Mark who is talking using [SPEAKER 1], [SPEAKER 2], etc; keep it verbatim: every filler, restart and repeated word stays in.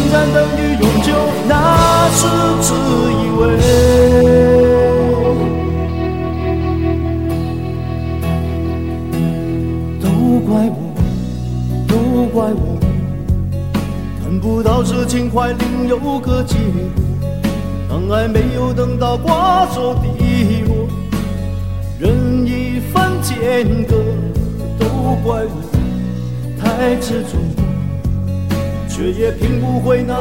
[SPEAKER 1] 暂等于永久，那是自以为。都怪我，都怪我，看不到事情快另有个结果，当爱没有等到瓜熟蒂落，人一番间隔。都怪我太执着，却也拼不回那